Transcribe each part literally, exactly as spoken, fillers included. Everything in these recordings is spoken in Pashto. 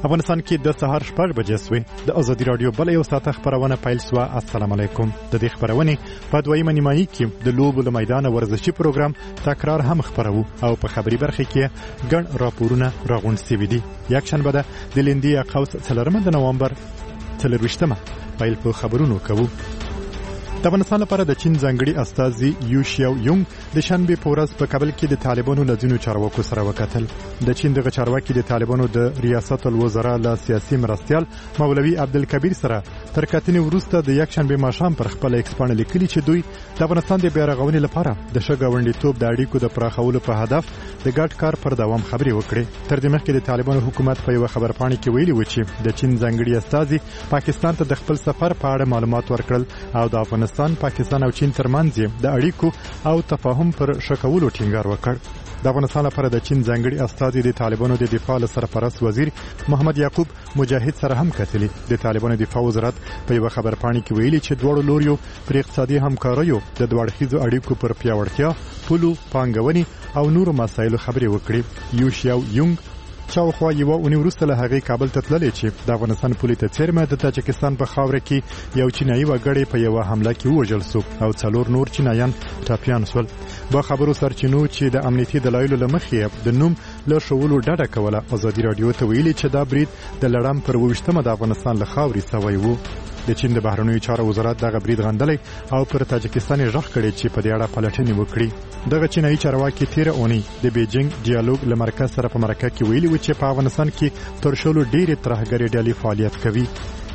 افغانستان کې د سهار شپږ بجې سوې د ازادي رادیو بل یو ساعته خبرونه پیل سوه. السلام علیکم. د دې خبرونې په دویمه نیمایي کې د لوبو له میدانه ورزشي پروګرام تکرار هم خبرو او په خبري برخه کې ګڼ راپورونه راغونډ شوي دي. یکشنبه ده د لیندي قوس څلورمه د نومبر څلرویشتمه پیل په خبرونو کوو. د افغانستان لپاره د چین ځانګړي استازي یو شیاو یونګ د شنبه په ورځ په کابل کې د طالبانو له ځینو چارواکو سره وکتل. د چین دغه چارواکي د طالبانو د ریاست الوزرا له سیاسي مرستیال مولوي عبدالکبیر سره تر کتنې وروسته د یکشنبه ماښام پر خپل ایکس باندې لیکلي چې دوی د افغانستان د بیارغونې لپاره د ښه ګاونډیتوب د اړیکو د پراخولو په هدف د ګډ کار پر دوام خبرې وکړې. تر دې مخکې د طالبانو حکومت په یو خبرپاڼه کې ویلي و چې د چین ځانګړي استازي پاکستان ته د خپل سفر په اړه معلومات ورکړل او د افغانستان پاکستان او چین ترمنځ د اړیکو او تفاهم پر شکولو ټینګار وکړ. د افغانستان لپاره د چین ځانګړي استازي د طالبانو د دفاع سرپرست وزیر محمد یعقوب مجاهد سره هم کتلي. د طالبانو دفاع وزارت په یو خبرپاڼه کې ویلي چې دواړو لوریو پر اقتصادي همکاریو د دوړخیزو اړیکو پر پیاوړتیا، پولو پانګونې او نورو مسایلو خبرې وکړي. یو شیاو یونګ چاوخوا یوه اونۍ وروسته له هغې کابل ته تللی چې د افغانستان پولې ته څیرمه د تاجکستان په خاوره کې یو چینایي وګړی په یوه حمله کې ووژل سو او څلور نور چینایان ټپیان سول. با خبرو سرچینو چې د امنیتي دلایلو له مخې د نوم له ښوولو ډډه کوله ازادي راډیو ته ویلي چې دا برید د لړم پر اوویشتمه د افغانستان له خاورې سوی و. د چین د بهرنیو چارو وزارت دغه برید غندلی او پر تاجکستان یې غږ کړی چې په دې اړه پلټنې وکړي. دغه چینایي چارواکي تیره اونۍ د بیجینګ ډیالوګ له مرکز سره په مرکه کې ویلي و چې په افغانستان کې تر شلو ډېرې ترهګرې ډلې فعالیت کوي.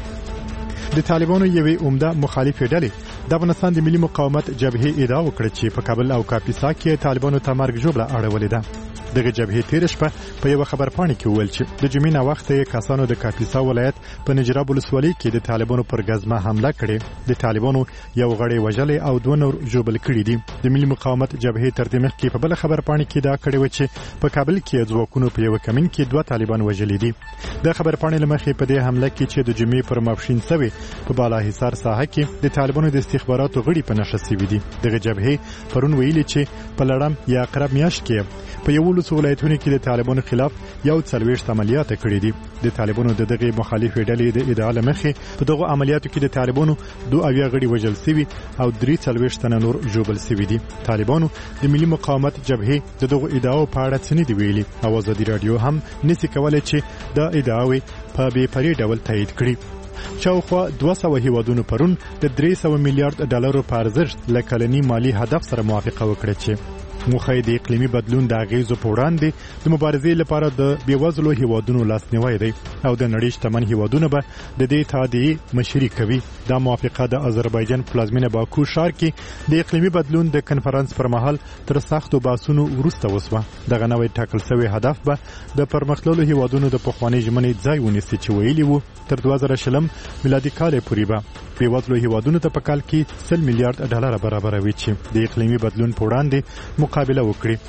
د طالبانو یوې عمده مخالفې ډلې د افغانستان د ملي مقاومت جبهې ادعا وکړه چې په کابل او کاپیسا کې طالبانو ته مرګ ژوبله اړولې ده. دغه جبهې تیر شپه په یو خبرپاڼه کې وویل چې د جمعې نه وخت کسانو د کاپیسا ولایت په نجراب ولسوالۍ کې د طالبانو پر غزمه حمله کړې. د طالبانو یو غړی وژلې او دوه نور ژوبل کړي دي. د ملي مقاومت جبهې تر دې مخکې په بل خبرپاڼه کې دا کړی و چې په کابل کې ځواکونو په یو کمین کې دوه طالبان وژلي دي. د خبرپاڼې لمخې په دې حمله کې چې د جمعې پر ماپښین سوي په بالاحصار ساحه کې د طالبانو د استخباراتو غړي په نښه سوي دي. دغه جبهې پرون ویلي چې په لړم یا اقرب میاشت کې په یولسو ولایتونو کې د طالبانو خلاف یو څلوېښت عملیات کړي دي. د طالبانو د دغه مخالفې ډلې د ادعا له مخې په دغو عملیاتو کې د طالبانو دوه اویا غړي وژل سوي او درې څلوېښت تنه نور ژوبل سوي دي. طالبانو د ملي مقاومت جبهې د دغو ادعاو په اړه څه نه دي ویلي او ازادي راډیو هم نسي کولی چې دا ادعاوې په بې پرې ډول تایید کړي. شاوخوا دوه سوه هیوادونو پرون د درې سوه میلیارډ ډالرو په ارزښت له کلني مالي هدف سره موافقه وکړه چې موخه د اقلیمي بدلون د اغیزو په وړاندې د مبارزې لپاره د بیوزلو هیوادونو لاسنیوی دی او د نړۍ شتمن هیوادونه به د دې اتحادیې مشري کوي. دا موافقه د آذربایجان پلازمینه باکو ښار کې د اقلیمي بدلون د کنفرانس پر مهال تر سختو بحثونو وروسته وسوه. دغه نوی ټاکل شوی هدف به د پرمختللو هیوادونو د پخوانۍ ژمنې ځای ونیسي چې ویلي وو تر دوه زره شلم میلادي کال پورې به بیوزلو هیوادونو ته په کال کې سل میلیارډ ډالر برابروي چې د اقلیمي بدلون په وړاندې مقابله وکړي.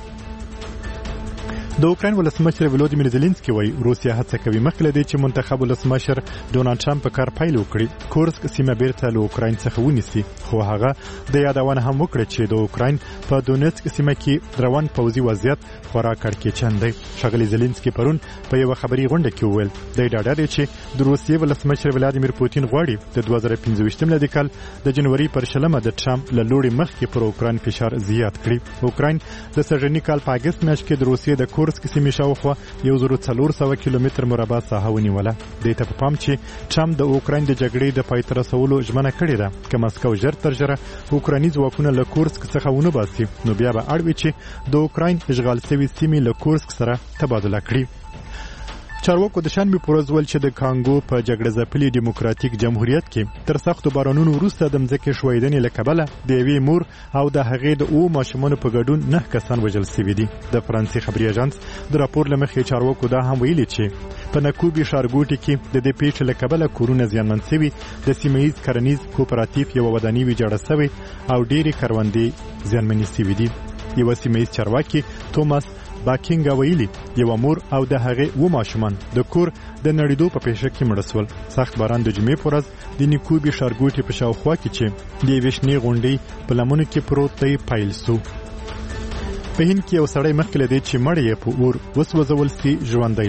د اوکراین ولسمشر ولودیمیر زيلنسکي وایي روسیا هڅه کوي مخکې له دې چې منتخب ولسمشر ډونالډ ټرمپ په کار پیل وکړي کورسک سیمه بیرته له اوکراین څخه ونیسي. خو هغه د یادونه هم وکړه چې د اوکراین په دونیتسک سیمه کې روان پوځي وضعیت خورا کړکېچن دی. ښاغلي زيلنسکي پرون په یو خبري غونډه کې وویل د ډاډه دی چې د روسیې ولسمشر ولادیمیر پوتین غواړي د دوه زره پنځه ویشتم میلادي کال د جنوري پر شلمه د ټرمپ له لوري مخکې پر اوکراین فشار زیات کړي. اوکراین د سږني کال په اګست میاشت کې د روسیې د کورسک سیمې شاوخوا یو زر څلور سوه کیلومتر مربع ساحه ونیوله. دې ته په پام چې ټرمپ د اوکراین د جګړې د پای ته رسولو ژمنه کړې ده که مسکو ژر تر ژره اوکرایني ځواکونه له کورسک څخه ونه باسي نو بیا به اړ وي چې د اوکراین اشغال شوي سیمې له کورسک سره تبادله کړي. چارواکو د شنبې په ورځ ویل چې د کانګو په جګړه ځپلي ډیموکراتیک جمهوریت کې تر سختو بارانونو وروسته د مځکې ښویدنې له کبله د یوې مور او د هغې د اوو ماشومانو په ګډون نهه کسان وژل سوي دي. د فرانسې خبري اژانس د راپور له مخې چارواکو دا هم ویلي چې په نکوبي ښارګوټي کې د دې پیښې له کبله کورونه زیانمن سوي، د سیمه ییز کرنیز کوپراتیف یوه ودانۍ ویجاړه سوې او ډېرې کروندې زیانمنې سوي دي. یوه سیمه ییز چارواکي توماس باکینګ ویلي یو مور او د هغې و ماشومان د کور د نړیدو په پیښه کې مړه سول. سخت باران د جمعې په ورځ د نیکوبي ښارګوټي په شاوخوا کې چې د یوې شنې غونډۍ په لمنو کې پروت دی پیل سو. په هند کې یو سړی مخکې له دې چې مړ یې په اور وسوځول سي ژوندی سو.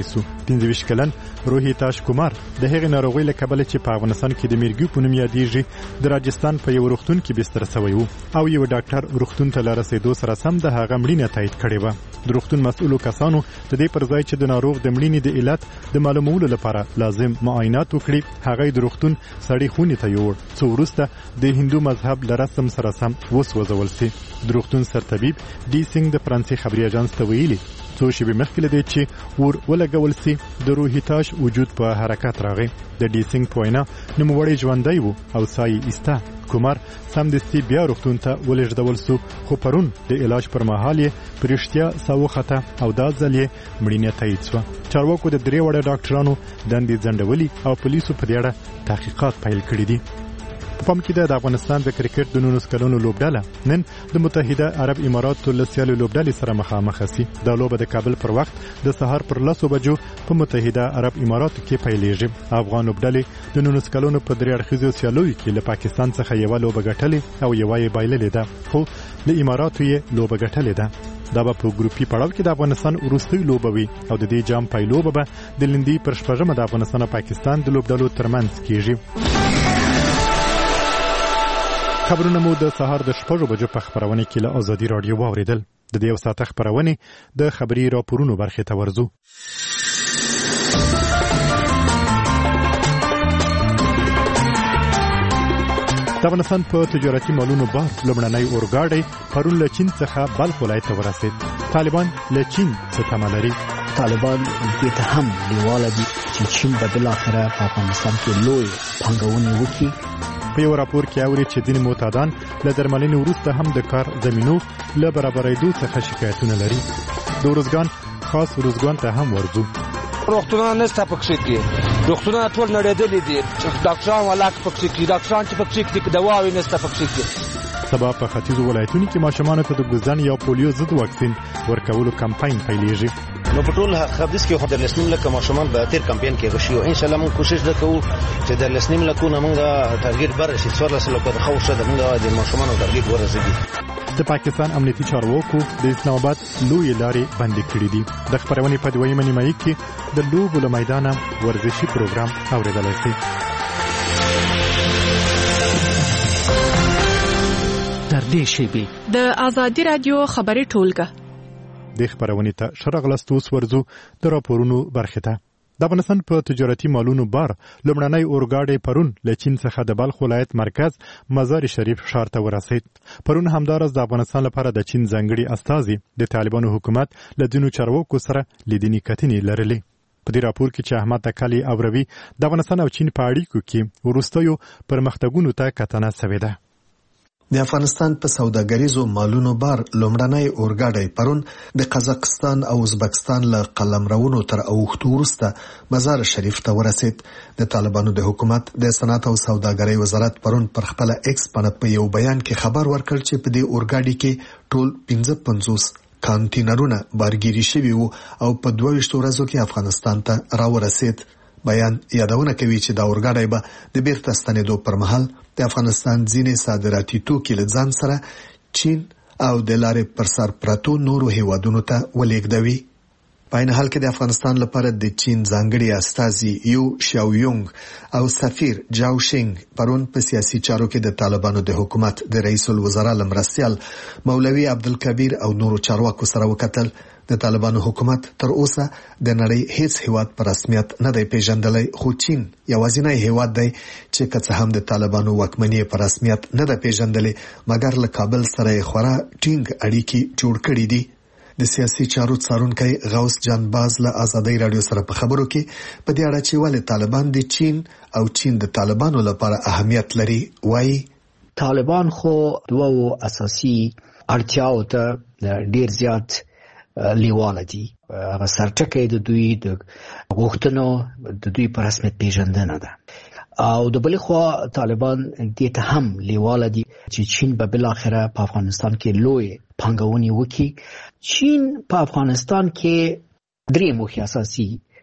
پنځه ویشت کلن روهیتاش کومار د هغې ناروغۍ له کبله چې په افغانستان کې د میرګي په نوم یادېږي د راجستان په یو روغتون کې بستر شوی و او یو ډاکټر روغتون ته له رسېدو سره سم د هغه مړینه تایید کړې وه. د روغتون مسؤلو کسانو د دې پر ځای چې د ناروغ د مړینې د علت د معلومولو لپاره لازم معاینات وکړي، هغه د روغتون سړې خونې ته یوړ څو وروسته د هندو مذهب له رسم سره سم وسوځول سي. د روغتون سرطبیب ډي سینګ د فرانسې خبري اژانس ته ویلي څو شېبې مخکې له دې چې ور ولګول سي د روهیتاش وجود په حرکت راغی. د ډي سینګ په وینا نوموړی ژوندی و او ساه یې ایسته. کومار سمدستي بیا روغتون ته ولېږدول سو، خو پرون د علاج پر مهال یې په رښتیا ساه وخته او دا ځل یې مړینه تایید سوه. چارواکو د درې وړه ډاکټرانو دندې ځنډولي او پولیسو په دې اړه تحقیقات پیل کړي دي. په پام کې ده د افغانستان د کرکټ د نولس کلونو لوبډله نن د متحده عرب اماراتو له سیالو لوبډلې سره مخامخ سي. دا لوبه د کابل پر وخت د سهار پر لسو بجو په متحده عرب اماراتو کې پیلېږي. افغان لوبډلې د نولس کلونو په درې اړخیزو سیالیو کې له پاکستان څخه یوه لوبه ګټلې او یوه یې بایللې ده، خو له اماراتو یې لوبه ګټلې ده. دا به په ګروپي پړاو کې د افغانستان وروستۍ لوبه وي او د دې جام پایلوبه به د لندې پر شپږمه د افغانستان او پاکستان د لوبډلو ترمنځ کېږي. خبرونه مو د سهار د شپږو بجو په خبرونه کې له ازادي رادیو واوریدل. د دې یو ساعت خبرونه د خبري راپورونو برخه ته ورځو. د افغانستان په تجارتي مالونو بار لومړنی اورګاډی پرون له چین څخه بلخ ولایت ته ورسېد. طالبان له چین څخه تمه لري. طالبان دې ته هم لیواله دي چې چین به بالاخره په افغانستان کې لوی پانګونې وکړي. په یو راپور کې اوري چې ځینې معتادان له درملنې وروسته هم د کار زمینو له برابرېدو څخه شکایتونه لري. د ورزګان خاص ورزګان ته هم ورځو. روغتونونه نشته پکښې کې، روغتونونه ټول نړېدلي دي، ډاکټران ولاک پکښې کې، ډاکټران چې پکښې کې دواوې نشته پکښې کې. سبا په ختیځو ولایتونو کې ماشومانو ته د ګزن یا پولیو ضد واکسین ورکولو کمپاین پیلېږي. نو په ټول ختیځ کې خو د لسنیم لکه ماشومان به تیر کمپاین کې غشي او ان شاء الله موږ کوشش وکړو چې د لسنیم لکه موږ ټارګټ بر شي څوارلس لکه خو شته موږ د ماشومان ټارګټ ورسېږي. د پاکستان امنیتي چارواکو د اسلام آباد لوی لارې بندې کړې دي. د خبرونې په دویمه نیمایي کې د لوبو له میدانه ورزشي پروګرام اوریدلای شئ. تر دې شیبې د ازادي رادیو خبري ټولګه د خبرونې ته شرغلستوس ورزو د راپورونو برخه ته. د افغانستان په تجارتي مالونو بار لومړنی اورګاډی پرون له چین څخه د بلخ ولایت مرکز مزار شریف ښار ته ورسېد. پرون همدارس د افغانستان لپاره د چین ځانګړي استازي د طالبانو حکومت له ځینو چارواکو سره لیدنې کتنې لرلې. په دې راپور کې چې احمد تکلی اوروي د افغانستان او چین په اړیکو کې وروستیو پرمختګونو ته کتنه شوې ده. د افغانستان په سوداګریزو مالونو بار لومړنی اورګاډی پرون د قزاقستان او ازبکستان له قلمرونو تر اوښتو وروسته مزار شریف ته ورسېد. د طالبانو د حکومت د صنعت او سوداګرۍ وزارت پرون پر خپل ایکس باندې په یو بیان کې خبر ورکړ چې په دې اورګاډي کې ټول پنځه پنځوس کانټینرونه بارګیري شوي وو او په دوه ویشت ورځو کې افغانستان ته راورسېد. بیان یادونه کوي چې دا اورګاډی به د بیرته ستنېدو پر مهال د افغانستان ځینې صادراتي توکي له ځان سره چین او د لارې پر سر پرتو نورو هیوادونو ته ولېږدوي. په عین حال کې د افغانستان لپاره د چین ځانګړي استازي یو شاویونګ او سفیر جاو شینګ پرون په سیاسي چارو کې د طالبانو د حکومت د رئیس الوزرا لمرسیال مولوي عبدالکبیر او نورو چارواکو سره وکتل. د طالبانو حکومت تر اوسه د نړۍ هیڅ هیواد په رسمیت نه دی پیژندلی، خو چین یوازینی هیواد دی چې که څه هم د طالبانو واکمنۍ په رسمیت نه ده پیژندلې مګر له کابل سره یې خورا ټینګ اړیکې جوړ کړي دي. د سیاسي چارو څارونکی غوث جان باز له ازادي رادیو سره په خبرو کې په دې اړه چې ولې طالبان د چین او چین د طالبانو لپاره اهمیت لري وایي. طالبان خو دوه اساسي اړتیاو ته ډیر زیات لیواله دي. هغه سرټکی د دوی د غوښتنو د دوی په رسمیت پیژندنه ده او د بلې خوا طالبان دې ته هم لیواله دي چې چین به بالاخره په افغانستان کې لوی پانګونې وکړي. چین په افغانستان کې درې موخې اساسي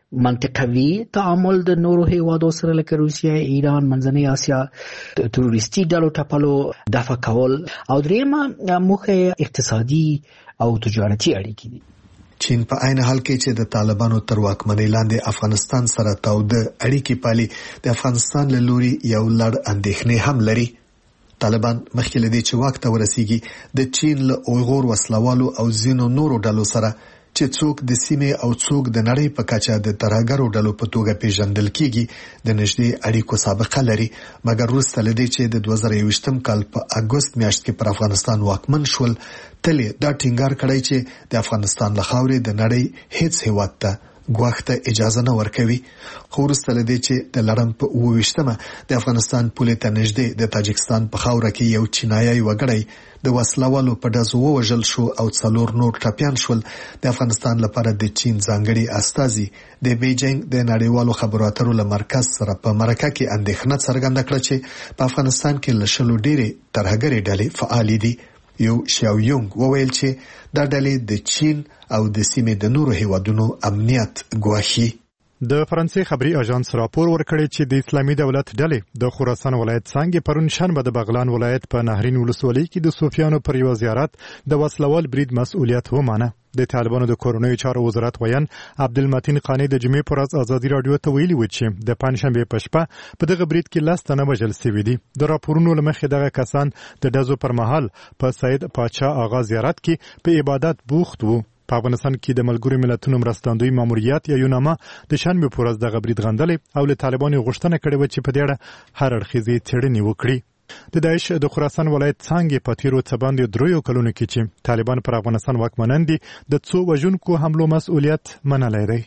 منطقوي تعامل د نورو هیوادو سره لکه روسیه، ایران، منځنۍ اسیا، تروریستي ډلو ټپلو دفع کول او درېیمه موخه اقتصادي او تجارتي اړیکې دي. چین په عین حال کې چې د طالبانو تر واکمنۍ لاندې افغانستان سره تاوده اړیکې پالي د افغانستان له لوري یو لړ اندېښنې هم لري. طالبان مخکې له دې چې واک ته ورسیږي د چین له اویغور وسلوالو او ځینو نورو ډلو سره چې څوک د سیمې او څوک د نړۍ په کچه د ترهګرو ډلو په توګه پیژندل کیږي د نږدې اړیکو سابقه لري، مګر وروسته له دې چې د دوه زره یوویشتم کال په اګوست میاشت کې پر افغانستان واکمن شول تل دا ټینګار کړی چې د افغانستان له خاورې د نړۍ هیڅ هیواد ته ګواښ ته اجازه نه ورکوي. خو وروسته له دې چې د لړم په اووه ویشتمه د افغانستان پولې ته نږدې د تاجکستان په خاوره کې یو چینایي وګړی د وسلوالو په ډزو ووژل شو او څلور نور ټپیان شول، د افغانستان لپاره د چین ځانګړي استازي د بیجینګ د نړیوالو خبرو اترو له مرکز سره په مرکه کې اندېښنه څرګنده کړه چې په افغانستان کې له شلو ډېرې ترهګرې ډلې فعالې دي. یو شاو یونګ وویل چې دا ډلې د چین او د سیمې د نورو هیوادونو امنیت ګواښي. د فرانسې خبري اژانس راپور ورکړی چې د اسلامي دولت ډلې د خراسان ولایت څنګه پرون شنبه د بغلان ولایت په نهرین ولسوالۍ کې د صوفیانو پر یو زیارت د وسلوال برید مسؤلیت ومانه. د طالبانو د کورونیو چارو وزارت ویان عبدالمتین قانی د جمعې پر ورځ ازادي رادیو ته ویلي و چې د پنځشنبه په شپه په دغه برید کې لس تنه وژل شوي دي. د راپورونو له مخې دغه کسان د ډزو پر مهال په سید پاچا آغا زیارت کې په عبادت بوخت وو. په افغانستان کې د ملګرو ملتونو مرستندوی ماموریت یا یوناما د شنبه پر ورځ دغه برید غندلې او له طالبانو غوښتنه کړې و چې په دې اړه هر اړخیزې څېړنې وکړي. د داعش د خراسان ولایت څنګه په تیرو څه باندې دریو کلونو کې چې طالبان پر افغانستان واکمنان دي د څو وژونکو حملو مسؤلیت منلی دی.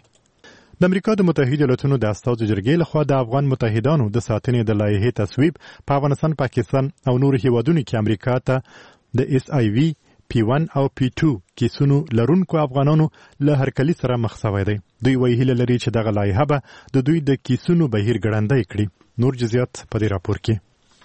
د امریکا د متحده ایالاتونو د استازو جرګې لخوا د افغان متحدانو د ساتنې د لایحې تصویب په افغانستان، پاکستان او نورو هیوادونو کې امریکا ته د اس آی وی پی ون او پی ټو کیسونو لرونکو افغانانو له هرکلي سره مخ شوی دی. دوی وایي هیله لري چې دغه لایحه به د دوی د کیسونو بهیر ګړندی کړي. نور جزئیات په دې راپور کې.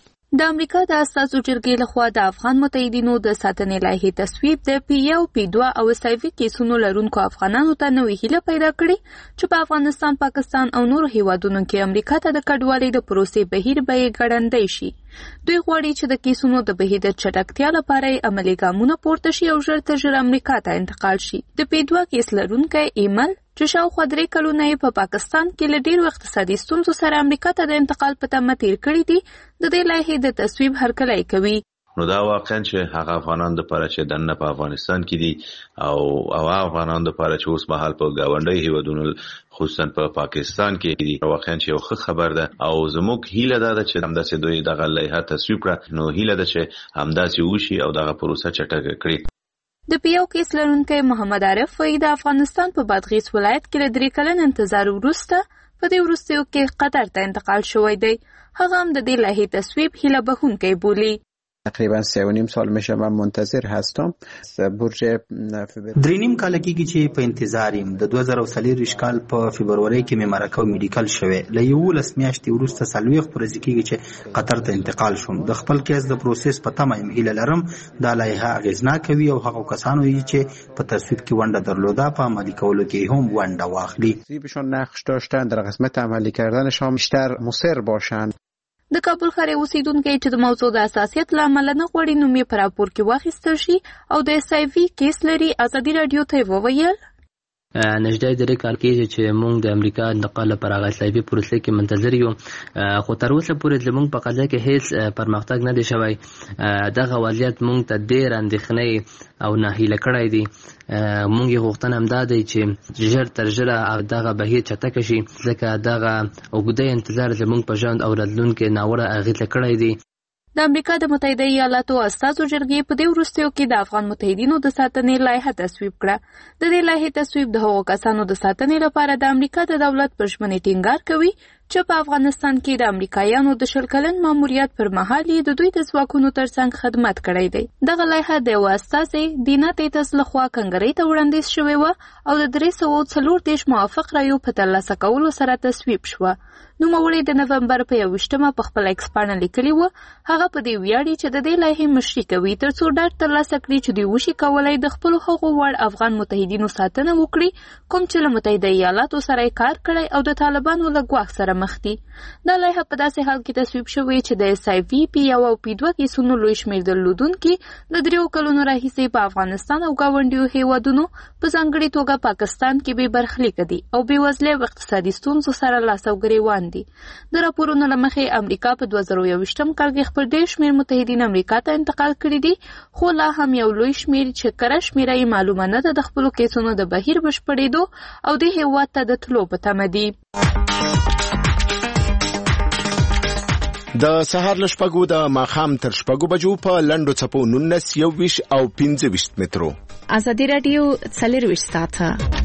د امریکا د استازو جرګې لخوا د افغان متحدینو د ساتنې لایحې تصویب د پی یو پی دوه او سایوي کیسونو لرونکو افغانانو ته نوې هیله پیدا کړې چې په افغانستان، پاکستان او نورو هیوادونو کې امریکا ته د کډوالۍ د پروسې بهیر به یې ګړندی شي. دوی غواړي چې د کیسونو د بهیر د چټکتیا لپاره عملي ګامونه پورته شي او ژر تر ژره امریکا ته انتقال شي. د پی دوه کیس لرونکی ایمل چې شاوخوا درې کلونه یې په پاکستان کې له ډېرو اقتصادي ستونزو سره امریکا ته د انتقال په تمه تیر کړي دي، د دې لایحې د تصویب هرکلی کوي. نو دا واقعا چې هغه افغانان د پاره چې دنه په افغانستان کې دي او او افغانان د پاره چې اوس مهال په گاونډي هیوادونو خصوصا په پا پاکستان کې دي، واقعا چې یو ښه خبر ده او زموږ هیله ده چې همداسې دوی دغه لایحه تصویب کړه. نو هیله ده چې همداسې وشي او دغه پروسه چټکه کړي. د پی یو کیس لرونکی محمد عارف وایي د افغانستان په بادغیس ولایت کې له درې کلن انتظار وروسته په دې وروستیو کې قطر ته انتقال شوی دی. هغه هم د دې لایحې تصویب هیله بخښونکی بولي. تقریبا سه و نیم سال میشه من منتظر هستم. برج درې نیم کال کېږي چې په انتظار یم. د دوه زره څلور کال په فبروري کې مې مرکه میډیکل شوه. له یولس میاشتې وروسته څلوېښت ورځې کېږي چې قطر ته انتقال شوم. د خپل کیس د پروسس په تمه یم. هیله لرم دا لایحه اغېزناکه وي او هغه کسانو چې په تصویب کې ونډه درلوده په عملي کولو کې هم ونډه واخلي. تصویبشون نقش داشتن در قسمت عملی کردنشان بیشتر مصر باشند. د کابل ښار اوسیدونکي چې د موضوع د حساسیت له امله نه غواړي نوم یې په راپور کې واخیستل شي او د اس آی وي کیس لري، ازادي رادیو ته وویل نږدې درې کال کېږي چې موږ د امریکا انتقال لپاره هغه اسلامي پروسې کې منتظر یو، خو تر اوسه پورې زموږ په قضیه کې هیڅ پرمختګ نه دی شوی. دغه وضعیت موږ ته ډېر اندېښنې او ناهیله کړی دی. موږ یې غوښتنه همدا دی چې ژر تر ژره دغه بهیر چټکه شي، ځکه دغه اوږده انتظار زموږ په ژوند او راتلونکي ناوړه اغېزه کړی دی. د امریکا د متحده ایالاتو استازو جرګې په دې وروستیو کې د افغان متحدینو د ساتنې لایحه تصویب کړه. د دې لایحې تصویب د هغو کسانو د ساتنې لپاره د امریکا د دولت پر ژمنې ټینګار کوي چې په افغانستان کې د امریکایانو د شل کلن ماموریت پر مهال یې د دوی د ځواکونو ترڅنګ خدمت کړی دی. دغه لایحه د یوه استازي دینا تیتس لخوا کنګرۍ ته وړاندیز شوې وه او د درې سوه څلور دېرش موافق رایو په ترلاسه کولو سره تصویب شوه. نوموړي د نومبر په یوویشتمه په خپل ایکس پاڼه لیکلي وه هغه په دې ویاړي چې د دې لایحې مشري کوي تر څو ډاډ ترلاسه کړي چې دوی وشي کولی د خپلو هغو وړ افغان متحدینو ساتنه وکړي کوم چې له متحده ایالاتو سره یې کار کړی او د طالبانو له ګواښ سره مخ دي. دا لایحه په داسې حال کې تصویب شوې چې د اس آی وی پی یو او پی دوه کیسونو لوی شمېر درلودونکي د دریو کلونو راهیسې په افغانستان او ګاونډیو هیوادونو په ځانګړې توګه پاکستان کې بې برخلیکه دي او بې وزلۍ او اقتصادي ستونزو سره لاس او ګریوان دي. د راپورونو له مخې امریکا په دوه زره یوویشتم کال کې خپل ډېر شمېر متحدین امریکا ته انتقال کړي دي، خو لا هم یو لوی شمېر چې کره شمېره یې معلومه نه ده د خپلو کیسونو د بهیر بشپړېدو او دې هېواد ته د تلو په تمه دي. د سهار له شپږو د ماښام تر شپږو بجو په لنډو څپو نولس یوویشت او پنځه ویشت مترو. ازادي راډیو څلرویشت ساعته.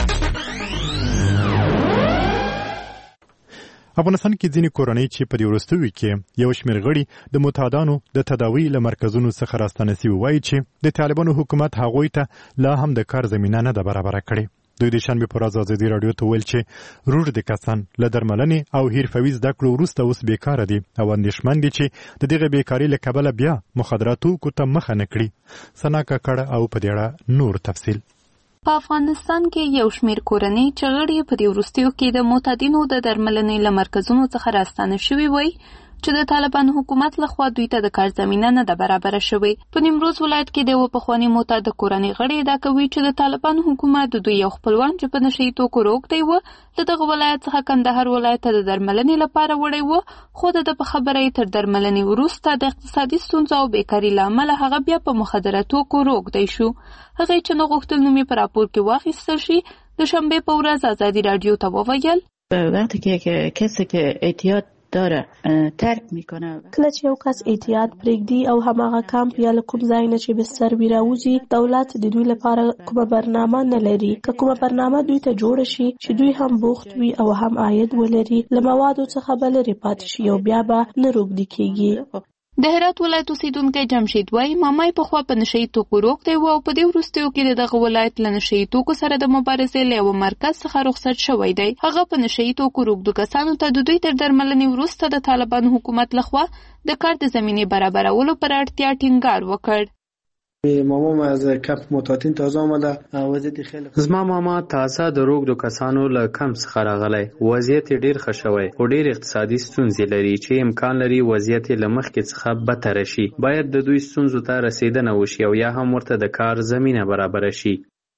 افغانستان کې ځینې کورنۍ چې په دې وروستیو کې یو شمېر غړي د متحدانو د تداوی له مرکزونو څخه راستانه سوي وایي چې د طالبانو حکومت هغوی ته لا هم د کار زمینه نه ده برابره کړې. دوی د شنبې په ورځ ازادي راډیو ته ویل چې روږ د کسان له درملنې او حرفوي زده کړو وروسته اوس بیکاره دي او اندېښمن دي چې د دغه بیکارۍ له کبله بیا مخدراتو ته مخه نه کړي. ثنا کاکړه او په دې اړه نور تفصیل. په افغانستان کې یو شمېر کورنۍ چې غړي په دې وروستیو کې د معتادینو د درملنې له مرکزونو څخه راستانه شوي وای چې د طالبان حکومت لخوا دوی ته د کار زمینه نه ده برابره شوې. په نیمروز ولایت کې د یوه پخواني معتاد کورنۍ غړي ادعا کوي چې د طالبان حکومت د دوی یو خپلوان چې په نشه یي توکو روږدی و له دغه ولایت څخه کندهار ولایت ته د درملنې لپاره وړی و، خو د ده په خبره یې تر درملنې وروسته د اقتصادي ستونزو او بیکاري له امله هغه بیا په مخدره توکو روږدی شو. هغې چې نه غوښتل نوم یې په راپور کې واخیستل شي د شنبې په ورځ ازادي راډیو ته وویل وقتی که کسی که اعتیاد داره ترک میکنه، کله چې یو کس اعتیاد پرېږدي او هماغه کمپ یا له کوم ځای نه چې بستر وي راوځي، دولت د دوی لپاره کومه برنامه نه لري. که کومه برنامه دوی ته جوړه شي چې دوی هم بوخت وي او هم عاید ولري، له موادو څخه به لرې پاتې شي او بیا به نه روږدي کېږي. د هرات ولایت اوسیدونکی جمشید وایي مامای پخوا په نشه یي توکو روږدی و او په دې وروستیو کې د دغه ولایت له نشه یي توکو سره د مبارزې له یوه مرکز څخه رخصت شوی دی. هغه په نشه یي توکو روږدو کسانو ته د دوی تر درملنې وروسته د طالبان حکومت لخوا د کار د زمینې برابرولو پر اړتیا ټینګار وکړ. مامام از کمپ معتادین تازه آمده، وضعیت خیلی زما ماما تازه د روږدو کسانو له کمپ څخه راغلی، وضعیت یې ډیر ښه شوی خو ډیر اقتصادي ستونزې لري چې امکان لري وضعیت یې له مخکې څخه بدتره شي. باید د دوی ستونزو ته رسیدنه وشي او یا هم ورته د کار زمینه برابره شي.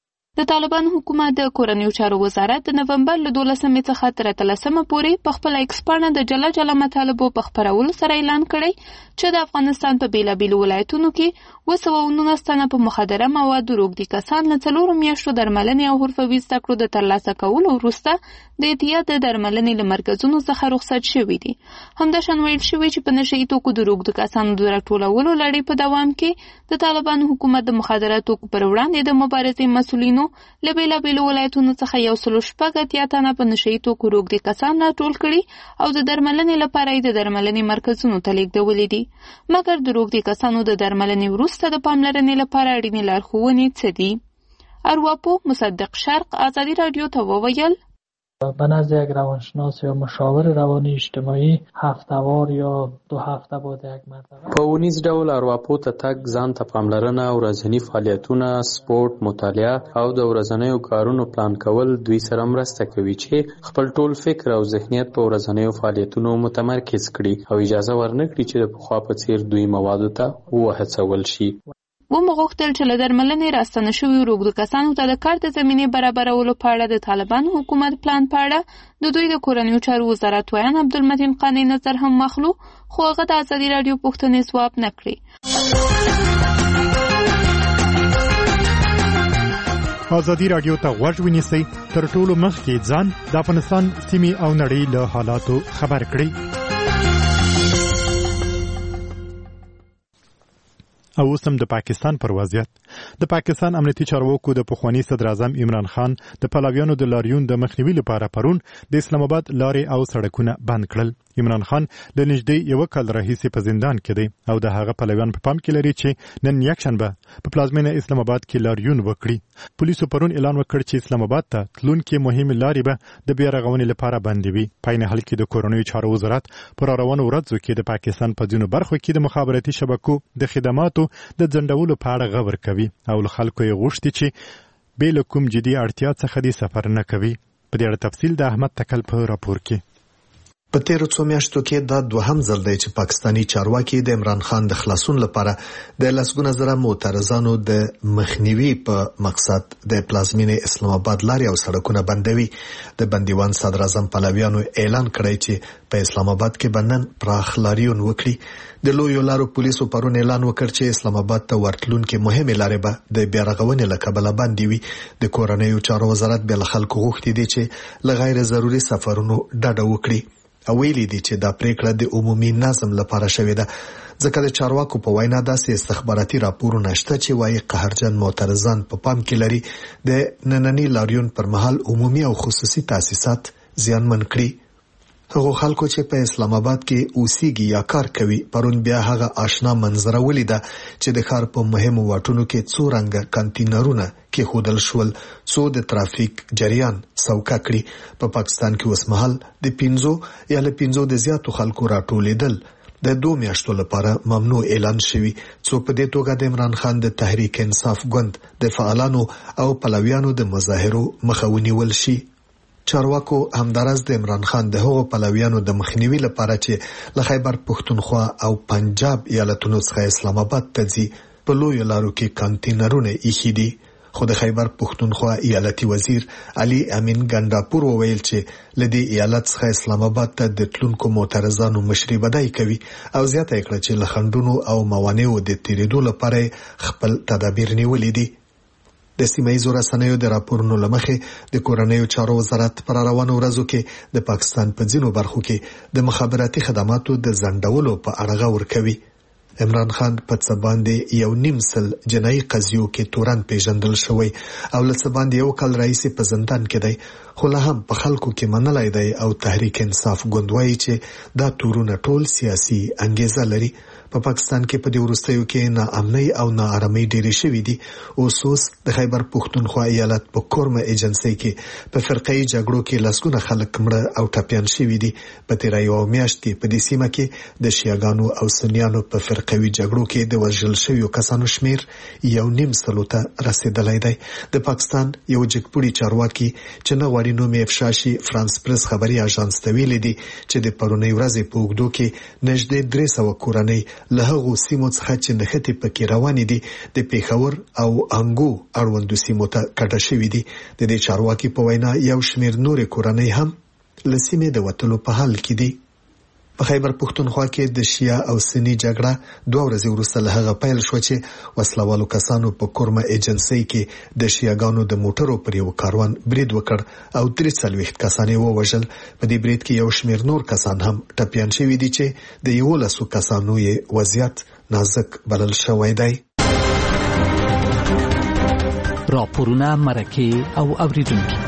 د طالبان حکومت د کورنیو چارو وزارت د نومبر له دولسمې څخه تر اتلسمه پورې په خپله ایکس پاڼه د جلا جلا مطالبو په خپرولو سره اعلان کړی چې د افغانستان په بېلابېلو ولایتونو کې اووه سوه او نولس تنه په مخدره موادو روږدي کسان له څلورو میاشتو درملنې او حرفوي زده کړو د ترلاسه کولو وروسته د اعتیاد د درملنې له مرکزونو څخه رخصت شوي دي. همداشان ویل شوي چې په نشه یي توکو د روږدو کسانو د راټولولو لړۍ په دوام کې د طالبان حکومت د مخدره توکو پر وړاندې د مبارزې مسؤلینو له بېلابېلو ولایتونو څخه یو سلو شپږ اتیا تنه په نشه یي توکو روږدي کسان راټول کړي او د درملنې لپاره یې د درملنې مرکزونو ته لېږدولي دي. مګر د روږدي کسانو د درملنې وروسته د پاملرنې لپاره اړینې لارښوونې څه دي؟ ارواپوه مصدق شرق ازادي راډیو ته وویل به نزد یک روانشناس یا مشاور روانی اجتماعی هفتهوار یا دو هفته بعد یک مرتبه په ونیز ډول ارواپو ته تګ، ځان ته پاملرنه، ورځني فعالیتونه، سپورت، مطالعه او د ورځنیو کارونو پلان کول دوی سره مرسته کوي چې خپل ټول فکر او ذهنیت په ورځنیو فعالیتونو متمرکز کړي او اجازه ورنکړي چې د پخوا په څیر دوی موادو ته وهڅول شي. ومو غوښتل چې له درملنې راستانه شویو روږدو کسانو ته د کار د زمینې برابرولو په اړه د طالبان حکومت پلان په اړه د دوی د کورنیو چارو وزارت ویان عبدالمتین قانی نظر هم واخلو، خو هغه د ازادي راډیو پوښتنې ځواب نه کړې. ازادي راډیو ته غوږ ونیسئ، تر ټولو مخکې ځان د افغانستان سیمې او نړۍ له حالاتو خبر کړئ. او اوس هم د پاکستان پر وضعیت. د پاکستان امنیتي چارواکو د پخواني صدر اعظم عمران خان د پلویانو د لاریون د مخنیوي لپاره پرون د اسلام آباد لارې او سړکونه بند کړل. عمران خان د نږدې یو کال راهیسې په زندان کې دی او د هغه پلویان په پام کې لري چې نن یکشنبه په پلازمینه اسلام آباد کې لاریون وکړي. پولیسو پرون اعلان وکړ چې اسلام آباد ته تلونکې مهمې لارې به د بیا رغونې لپاره بندې وي. په عین حال کې د کورنیو چارو وزارت پر روانو ورځو کې د پاکستان په ځینو برخو کې د مخابراتي شبکو د خدماتو د ځنډولو په اړه غور کوي او له خلکو یې غوښتي چې بې له کوم جدي اړتیا څخه دې سفر نه کوي. په دې اړه تفصیل د احمد تکل په راپور کې. په تیرو څو میاشتو کې دا دوهم ځل دی چې پاکستانی چارواکي د عمران خان د خلاصون لپاره د لسګونه زره معترضانو د مخنیوي په مقصد د پلازمینې اسلام آباد لارې او سړکونه بندوي. د بندیوان صدر اعظم پلویانو اعلان کړی چې په اسلام آباد کې بندن پراخ لاریون وکړي. د لویو لارو پولیسو پرون اعلان وکړ چې اسلام آباد ته ورتلونکي مهمه لارې به د بیارغونې له کبله بندي وي. د کورنیو چارو وزارت بل خلکو غوښتي دي چې له غیر ضروري سفرونو ډډه وکړي. او ویلي دي چې دا پریکړه د عمومي نظم لپاره شوې ده، ځکه د چارواکو په وینا داسې استخباراتي راپورونه شته چې وايي قهرجن معترضان په پام کې لري د نننی لاریون پر مهال عمومي او خصوصي تاسیسات زیانمن کړي. هغه خلکو چې په اسلام آباد کې اوسېږي یا کار کوي پرون بیا هغه آشنا منظره ولیده چې د ښار په مهمو واټونو کې څو رنګه کانټینرونه کې خودل شول څو د ترافیک جریان سوکا کړي. په پاکستان کې اوس مهال د پینځو یا له پینځو د زیاتو خلکو راټولېدل د دوه میاشتو لپاره ممنوع اعلان شوی، څو په دې توګه د عمران خان د تحریک انصاف ګوند د فعالانو او پلویانو د مظاهرو مخه ونیول شي. چارواکو همدارس د عمران خان د هغو پلویانو د مخنیوي لپاره چې له خیبر پښتونخوا او پنجاب ایالتونو څخه اسلام آباد ته ځي په لویو لارو کې کانټینرونه ایښي دي. خو د خیبر پښتونخوا ایالتي وزیر علي امین ګنداپور وویل چې له دې ایالت څخه اسلام آباد ته د تلونکو معترضانو مشري بدای کوي او زیاته کړه چې له خنډونو او موانعو د تیریدو لپاره خپل تدابیر نیولي دي. د سیمایي رسنیو د راپورونو لمخې د کورنیو چارو وزارت پر روانو ورځو کې د پاکستان په ځینو برخو کې د مخابراتي خدماتو د ځنډولو په اړه غور کوي. عمران خان په څه باندې یو نیم سل جنایي قضیو کې تورن پیژندل شوی او له څه باندې یو کال راهیسې په زندان کې دی، خو لا هم په خلکو کې منلای دی او تحریک انصاف ګوند وایي چې دا تورونه ټول سیاسي انګیزه لري. په پاکستان کې په دې وروستیو کې ناامنۍ او ناارامۍ ډېرې شوې دي. اوس د خیبر پښتونخوا ایالت په کورمه ایجنسۍ کې په فرقه‌ایي جګړو کې لسګونه خلک مړه او ټپیان شوي دي. په تېره یوه میاشت کې په دې سیمه کې د شیعاګانو او سنیانو په فرقه‌ایي جګړو کې د وژل شویو کسانو شمیر یو نیم سلو ته رسېدلی دی. د پاکستان یو جګپوړي چارواکي چې نه غواړي نوم یې افشا شي فرانس پرس خبري اژانس ته ویلي دي چې د پرونۍ ورځې په اوږدو کې نږدې درې سوه کورنۍ له هغو سیمو څخه چې نښتې پکې روانې دي د پیښور او انګو اړوندو سیمو ته کډه شوي دي. د دې چارواکي په وینا یو شمېر نورې کورنۍ هم له سیمې د وتلو په حال کې دي. په خیبر پښتونخوا کې د شیعه او سني جګړه دوه ورځې وروسته له هغه پیل شو چې وسلوالو کسانو په کورمه ایجنسۍ کې د شیعاګانو د موټرو پر یو کاروان برید وکړ او درې څلوېښت کسان یې ووژل. په دې برید کې یو شمېر نور کسان هم ټپیان شوي دي چې د یولسو کسانو یې وضعیت نازک بلل شوی دی. راپورونه، مرکې او اوریدونکي.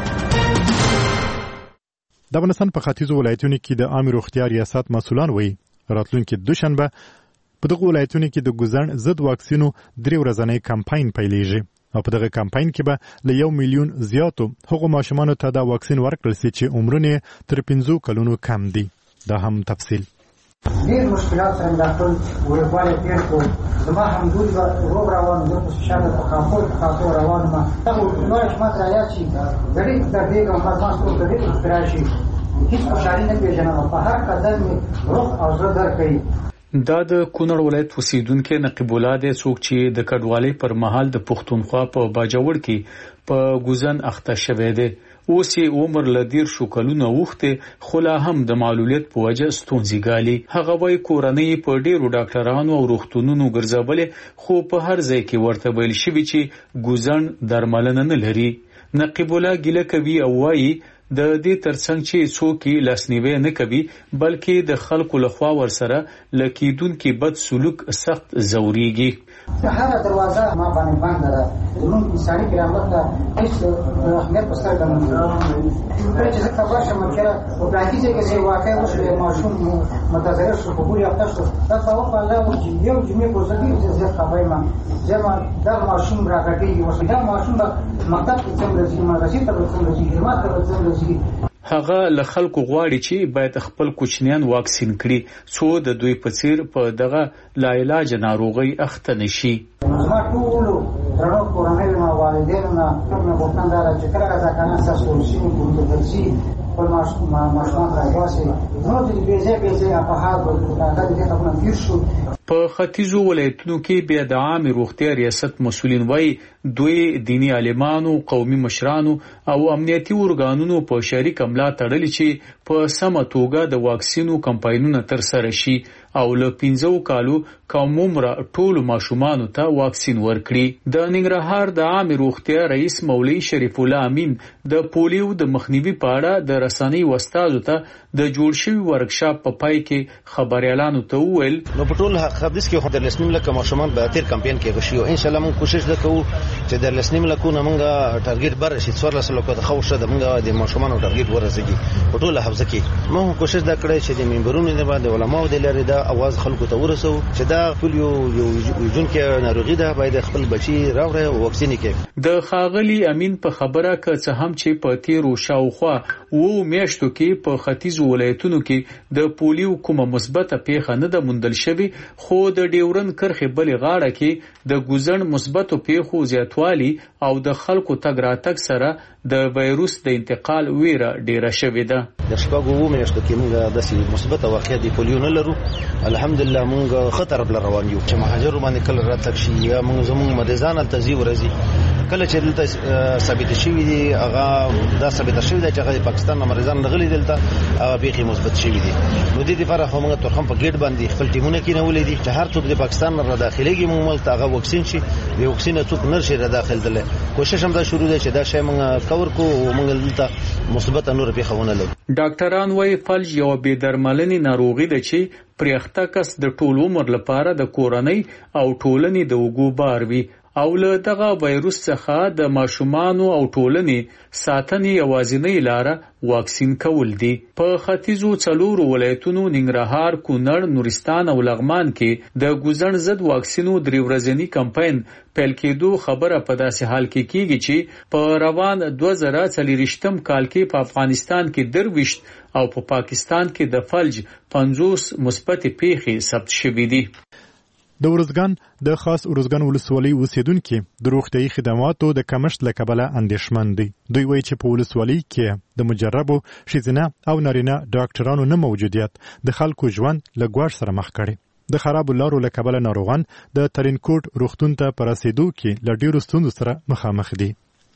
د افغانستان په ختیځو ولایتونو کې د عامه روغتیا ریاست مسؤلان وایي راتلونکي دوشنبه په دغه ولایتونو کې د ګوزن ضد واکسینو درې ورځنی کمپاین پیلېږي او په دغه کمپاین کې به له یو میلیون زیاتو هغو ماشومانو ته دا واکسین ورکړل شي چې عمرونه تر پنځو کلونو کم دي. دا هم تفصیل. ډېر مشکلات سره داخل ورغواړي تیر کو زما هم دوی روغ روان د شاده په کاپور کاپور روان ما ته نو شمات رایا شي غړي د دې کوم خاص څه د دې تراشي هیڅ خوشالي نه پیژنم په هر قدم روغ او زړه درکې. دا د کونړ ولایت اوسیدونکو نقیب الله د څوک چې د کډوالۍ پر مهال د پښتونخوا په باجوړ کې په ګوزن اخته شوه دی. اوس یې عمر لدیر شو کلونه وخته خو لا هم د معلولیت په وجه ستونزې ګالي. هغه وایي کورنۍ په ډیرو ډاکټرانو او روغتونونو ګرځولې خو په هر ځای کې ورته ویل شوي چې ګوزن درملنه نه لري. نقیب الله ګیله کوي او وایي د دې ترڅنګ چې څوک لاسنیوي نه کوي بلکې د خلکو لخوا ورسره لکیدونکو بد سلوک سخت زوريږي. هر دروازه ما باندې بند ده. زموږ انساني کرامت ته هیڅ اهمیت په سترګه نه لري. چې څه خبر شم چې په پرانیزه کې چې واقع وشو ماشوم متضرر شو په ګوري افتر شو دا په الله چې یو جمعې په ځای کې زه خبرې ما زما دا ماشوم راغلی و دا ماشوم مکتب کې څنګه چې مدرسې ته څنګه چې جماعت ته څنګه هغه له خلکو غواړي چې باید خپل کوچنیان واکسین کړي څو د دوی په څیر په دغه لا علاج ناروغي اخته نشي. زما ټول درنو کورنۍ ما والدینو نه کومه وختندار چې کله راځه کنه تاسو ورشي کوم ته ورشي خپل ماشومان راوباسي نو د بې ځای بې ځای افهاد دا د دې خبرونه تیر شو. په ختیځو ولایتونو کې بیا د عامې روغتیا ریاست مسؤلین وایي دوی دینی عالمانو، قومي مشرانو او امنیتي ارګانونو په شریک املا تړلي چې په سمه توګه د واکسینو کمپاینونه ترسره شي او له پنځو کالو کم عمره ټولو ماشومانو ته واکسین ورکړي. د ننګرهار د عامې روغتیا رئیس مولوي شریف الله امین د پولیو د مخنیوي په اړه د رسنۍ استادو ته د جوړ شوي ورکشاپ په پای کې خبريالانو ته وویل نو په ټول خبرس کې خو د لسنیم لکه ماشومان به تیر کمپاین کې غشي او ان شاء الله موږ کوشش وکړو چې د لسنیم لکه موږ ټارګټ بر شي څوار لسل لکه د خوښه د موږ د ماشومان ټارګټ ورسېږي په ټول حوزه کې موږ کوشش وکړو چې د منبرونو نه باندې علماء د لري دا اواز خلکو ته ورسو چې دا پولیو یو جون کې ناروغي ده باید خپل بچي راوړي او واکسین کې. د خاغلی امین په خبره ک څه هم چې په تیرو شاوخوا وو میاشتو کې په ختیځو ولایتونو کې د پولیو کومه مثبته پیښه نه ده موندل شوې، خو د ډیورن کرخې بلې غاړه کې د ګوزن مثبتو پیښو زیاتوالی او د خلکو تګ راتګ سره د وایروس د انتقال ویره ډیره شوې ده. د شپږو وو میاشتو کې موږ د مثبته واقعه د پولیو نه لرو، الحمدلله موږ خطر بل روان یو چې مهاجر باندې کله راتګ شي یا موږ زموږ مریضان تزي ورزي کله چې دلته ثابت شوی دی هغه دا ثابت شوی دی چې هغه پاکستان نه مریضان نغلي دلته هغه بیخي مثبت شوی دي. نو د دې لپاره هم موږ ترخم په ګیټ باندې خپل ټیمونه کې نه ولې دي چې هر څوک د پاکستان نه داخليږي موږ ملته هغه واکسین شي د واکسین څوک نشي را داخل دله. کوشش هم دا شروع دی چې دا شی موږ کور کو او موږ دلته مثبت نور په خونه لرو. ډاکټران وايي فلج یو بې درملنې ناروغي ده چې پرېخته کس د ټول عمر لپاره د کورنۍ او ټولنې د وګو بار وي او له دغه وایروس څخه د ماشومانو او ټولنې ساتنې یوازینۍ لاره واکسین کول دي. په ختیځو څلورو ولایتونو ننګرهار، کونړ، نورستان او لغمان کې د ګوزن ضد واکسینو درې ورځنی کمپاین پیل کېدو خبره په داسې حال کې کیږي چې په روان دوه زره څلوېښتم کال کې په افغانستان کې درویشت او په پا پاکستان کې د فلج پنځوس مثبت پیښې ثبت شوې دي. د ورزګان د خاص ورزګان ولسوالۍ اوسیدونکو د روغتيایي خدماتو د کمښت له کبله اندېښمن دي. دوی وایي چې په ولسوالۍ کې د مجربو ښځینه او نارینه ډاکټرانو نه موجودیت د خلکو ژوند له ګواښ سره مخ کړي. د خرابو لارو له کبله ناروغان د ترینکوټ روغتون ته په رسیدو کې له ډېرو ستونزو سره مخامخ دي.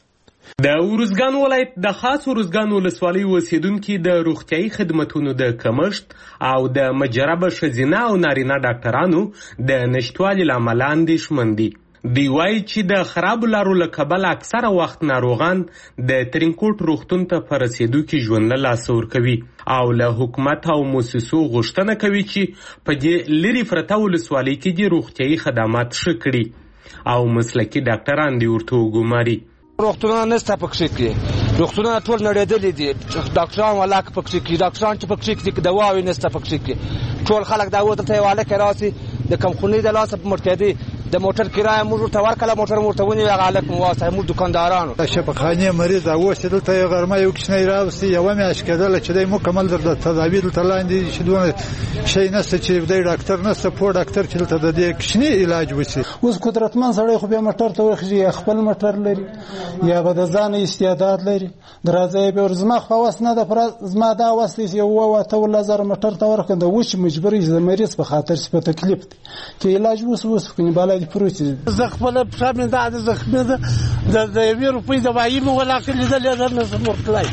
د ورزګان ولایت د خاص ورزګان ولسوالۍ اوسیدونکو د روغتيایي خدماتو د کمښت او د مجربه ښځینه او نارینه ډاکټرانو د نشټوالي لامل اندېښمن دي. دی وایي چې د خرابو لارو له کبله اکثره وخت ناروغان د ترینکوټ روغتون ته په رسیدو کې ژوند له لاسه ورکوي او له حکومت او مؤسسو غوښتنه کوي چې په دې لرې پرته ولسوالۍ کې د روغتيایي خدمات ښه کړي او مسلکي ډاکټران دې ورته وګماري. روغتونونه نشته پکښې کې، روغتونونه ټول نړېدلي دي، ډاکټران ولاک پکښې کې، ډاکټران چې پکښې کې دواوې نشته پکښې کې، ټول خلک دا و دلته یو هلک راسي د کمخونۍ د لاسه په مرتدي د موټر کرایه موږ ورته ورکړله، موټر مو ورته ونیو، هغه هلک مو واستوی، موږ دوکاندارانو شفاخانې مریض راوستې دلته یې غرمه یو کوچنی راوستې یوه میاشت کېدله چې دی مکمل در د تداوي دلته لاندې چې دونه شی نشته چې دی ډاکټر نشته پوه ډاکټر چې دلته د دې کوچني علاج وشي. اوس قدرتمن سړی خو بیا موټر ته ورخېږي یا خپل موټر لري یا به د ځانه استعداد لري د راځه بیا زما خو هوس نه ده زما دا هوس دی چې اووه اتلس زره موټر ته ورکړم د اوس مجبوري د مریض په خاطر چې په تکلیف دی چې علاج اوس اوس کني بالا دې پروت دي. زه خپل پښه مې دا زخمي ده د یوې روپۍ دوايي مې ولاکلې ده لیدل نه شم ورتلی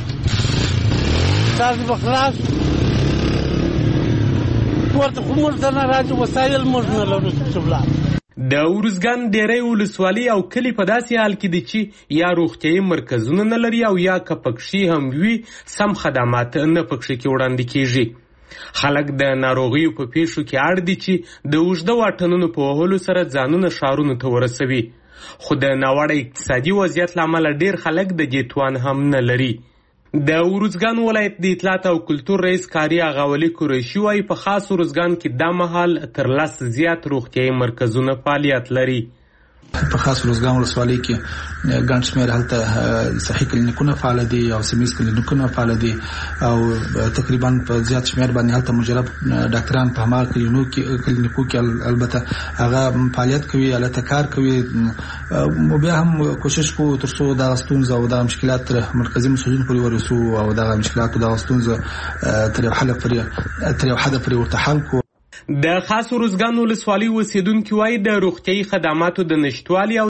تاسو به خلاص ورته خو موږ ته نه راځي وسایل موږ نه لرو چې ولاړ. د ورزګان ډېری ولسوالۍ او کلي په داسې حال کې دي چې یا روغتیایي مرکزونه نه لري او یا که پکښې هم وي سم خدمات نه پکښې کې وړاندې کېږي. خلک د ناروغیو په پیښو کې اړ دي چې د اوږده واټنونو په وهلو سره ځانونه ښارونو ته ورسوي، خو د ناوړه اقتصادي وضعیت له امله ډېر خلک د دې توان هم نه لري. د ورزګان ولایت د اطلاعات او کلتور رئیس کاري اغاولي قریشي وایي په خاص ورزګان کې دا مهال تر لس زیات روغتیایي مرکزونه فعالیت لري. په خاص روزګان ولسوالۍ کې ګڼ شمېر هلته صحي کلینیکونه فعال دي او سیمه کلینیکونه فعال دي او تقریبا په زیات شمېر باندې هلته مجرب ډاکټران په هماغه کلینیکو کې البته هغه فعالیت کوي البته کار کوي. بیا هم کوشش کوو ترڅو دا ستونزه او دا مشکلات تر مرکزي مسؤلین پورې ورسو او دا مشکلات او دا ستونزه تر یو حل پورې تر یو حد پورې ورته حل کو. د خاص روزګان ولسوالۍ اوسیدونکو وايي د روغتيایي خدماتو د نشټوالي